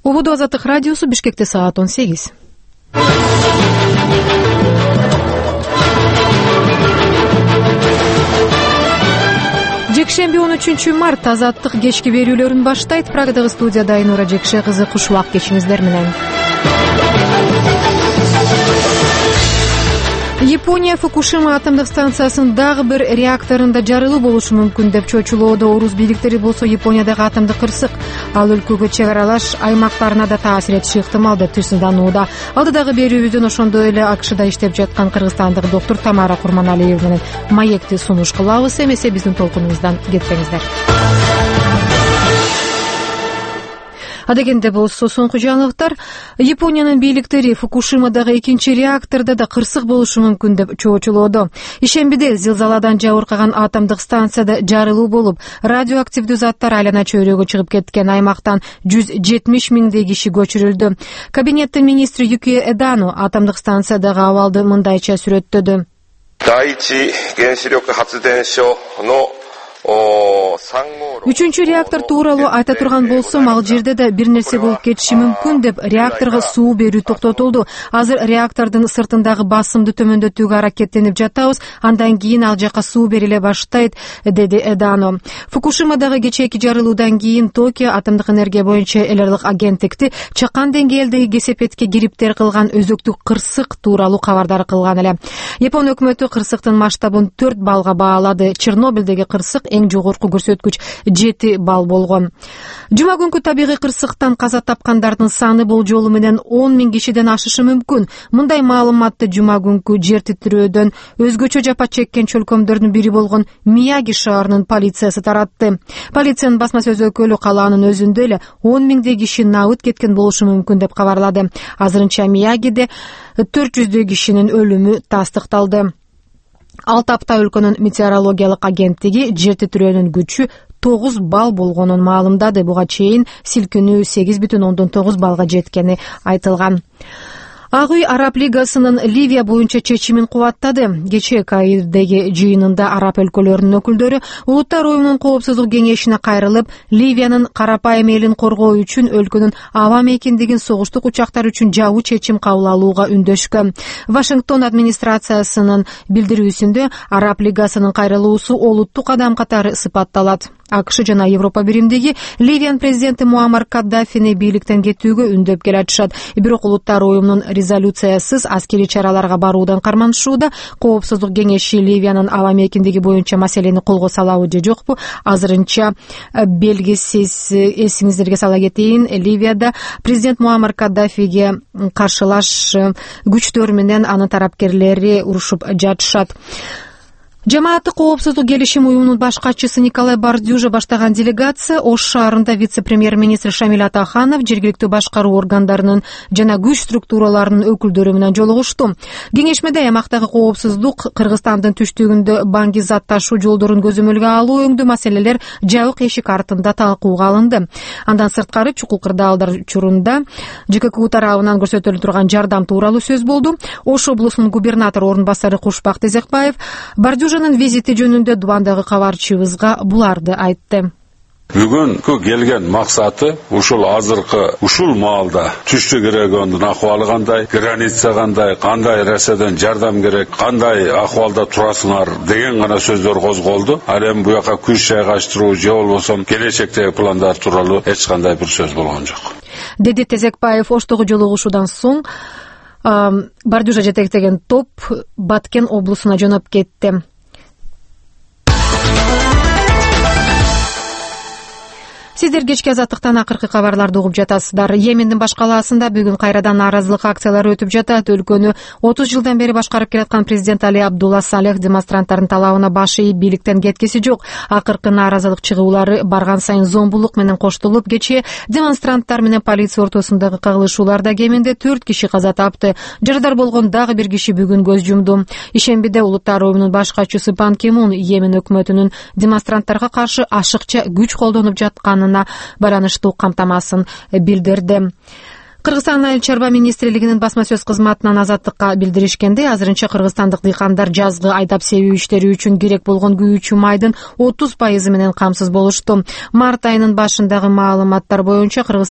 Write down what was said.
Убуду Азаттык радиосу, Бишкекте саат 18. Жекшемби 13 март Азаттык кечки берүүлөрүн баштайт. Прагадагы студияда Айнура Жекше кызы, куш убак кечиңиздер менен. Япония Фукушима атомдук станциясынын дагы бир реакторунда жарылуу болушу мүмкүн деп чочулоодо. Орус бийликтери болсо Япониядагы атомдук кырсык ал өлкөгө чек аралаш аймактарына да таасир этиши ыктымал деп түйсүнданууда. Алдыдагы берүүбүздөн ошондой эле АКШда иштеп жаткан кыргызстандык доктор Тамара Курманалиева менен маекти сунуш кылабыз. Эмесе биздин толкунубуздан кетпеңиздер. Адегенде болсо соңку жаңылыктар. Япониянын бийликтери Фукушимадагы экинчи реактордо да кырсык болушу мүмкүн деп чоочулоодо. Ишембиде зилзаладан жабыркаган атомдук станцияда жарылуу болуп, радиоактивдүү заттар айлана чөйрөгө чыгып кеткен аймактан 170 миңдей киши көчүрүлдү. Кабинеттин министри Юкио Эдано атомдук станциядагы абалды мындайча сүрөттөдү. Үчүнчү реактор тууралуу айта турган болсом, ал жерде да бир нерсе болуп кетиши мүмкүн деп реакторго суу берүү токтотулду. Азыр реактордун сыртындагы басымды төмөндөтүүгө аракеттенип жатабыз, андан кийин ал жака суу бериле баштайт, деди Эдано. Фукушимадагы кечээки жарылуудан кийин Токио атомдук энергия боюнча эл аралык агенттикти чакан деңгээлдеги кесепетке кириптер кылган өзөктүк кырсык тууралуу кабардар кылган эле. Япон өкмөтү кырсыктын масштабын 4 балга баалады. Чернобылдеги кырсык эң жогорку көрсөткүч 7 балл болгон. Жума күнкү табигый кырсыктан каза тапкандардын саны болжолу менен 10 миң кишиден ашышы мүмкүн. Мындай маалыматты жума күнкү жер титирөөдөн өзгөчө жапа чеккен чөлкөмдөрдүн бири болгон Мияги шаарынын полициясы таратты. Полициянын басма сөз өкүлү калаанын өзүндө эле 10 миңдей киши набыт кеткен болушу мүмкүн деп кабарлады. Азырынча Миягиде 400 кишинин өлүмү тастыкталды. Алты апта өлкөнүн метеорологиялык агенттиги жер титирөөнүн күчү 9 балл болгонун маалымдады. Буга чейин силкинүү 8,9 балга жеткени айтылган. Ак үй Араб лигасынын Ливия боюнча чечимин кубаттады. Кечээ Каирдеги жыйынында араб өлкөлөрүнүн өкүлдөрү Улуттар уюмунун коопсуздук кеңешине кайрылып, Ливиянын карапайым элин коргоо үчүн өлкөнүн аба мейкиндигин согуштук учактар үчүн жабуу чечим кабыл алууга үндөшкөн. Вашингтон администрациясынын билдирүүсүндө Араб лигасынын кайрылуусу олуттуу кадам катары сыпатталат. АКШ жана Европа биримдиги Ливиянын президенти Муаммар Каддафини бийликтен кетүүгө үндөп келатышат. Бирок Улуттар уюмунун резолюциясыз аскерий чараларга баруудан карманышууда. Коопсуздук кеңеши Ливиянын аба мейкиндиги боюнча маселени колго салабы же жокпу азырынча белгисиз. Эсиңиздерге сала кетейин, Ливияда президент Муаммар Каддафиге каршылаш күчтөр менен анын тарапкерлери урушуп жатышат. Жамааттык коопсуздук келишим уюмунун баш катчысы Николай Бардюжа баштаган делегация Ош шаарында вице-премьер-министр Шамиль Атаханов, жергиликтүү башкаруу органдарынын жана күч структураларынын өкүлдөрү менен жолугушту. Кеңешмеде аймактагы коопсуздук, Кыргызстандын түштүгүндө банги зат ташуу жолдорун көзөмөлгө алуу өңдүү маселелер жабык эшик артында талкууга алынды. Андан сырткары чукул кырдаалдар учурунда ЖККУ тарабынан көрсөтүлүп турган жардам тууралуу сөз болду. Ош облусунун губернатору орун басары Кушбак Тезекбаев Бардюжанын визити жөнүндө Дубандагы кабарчыбызга буларды айтты. Бүгүнкү келген максаты ушул азыркы ушул маалда түштүк региондун акыбалы кандай, граница кандай нерседен жардам керек, кандай акыбалда турасыңар деген гана сөздөр козголду. Ал эми буяка күч жайгаштыруу же болбосо келечектеги пландар тууралуу эч кандай бир сөз болгон жок, деди Тезекбаев. Оштогу жолугушуудан соң Бардюжа жетектеген топ Баткен облусуна жөнөп кетти. Сиздер кечки Азаттыктан акыркы кабарларды угуп жатасыздар. Йемендин баш калаасында бүгүн кайрадан нааразылык акциялары өтүп жатат. Өлкөнү 30 жылдан бери башкарып келаткан президент Али Абдулла Салех демонстранттардын талабына баш ийип бийликтен кеткиси жок. Акыркы нааразылык чыгуулары барган сайын зомбулук менен коштолуп, кечээ демонстранттар менен полиция ортосундагы кагылышууларда кеминде 4 киши каза тапты. Жарадар болгон дагы бир киши бүгүн көз жумду. Ишембиде Улуттар уюмунун баш катчысы Пан Ки Мун Йемен өкмөтүнүн демонстранттарга каршы ашыкча күч колдонуп жатканын байланыштуу камтамасын билдирди. Кыргызстан айыл чарба министрлигинин басма сөз кызматынан Азаттыкка билдиришкенде, азырынча кыргызстандык дыйкандар жазгы айдап себүү иштери үчүн керек болгон күйүүчү майдын 30% менен камсыз болушту. Март айынын башындагы маалыматтар боюнча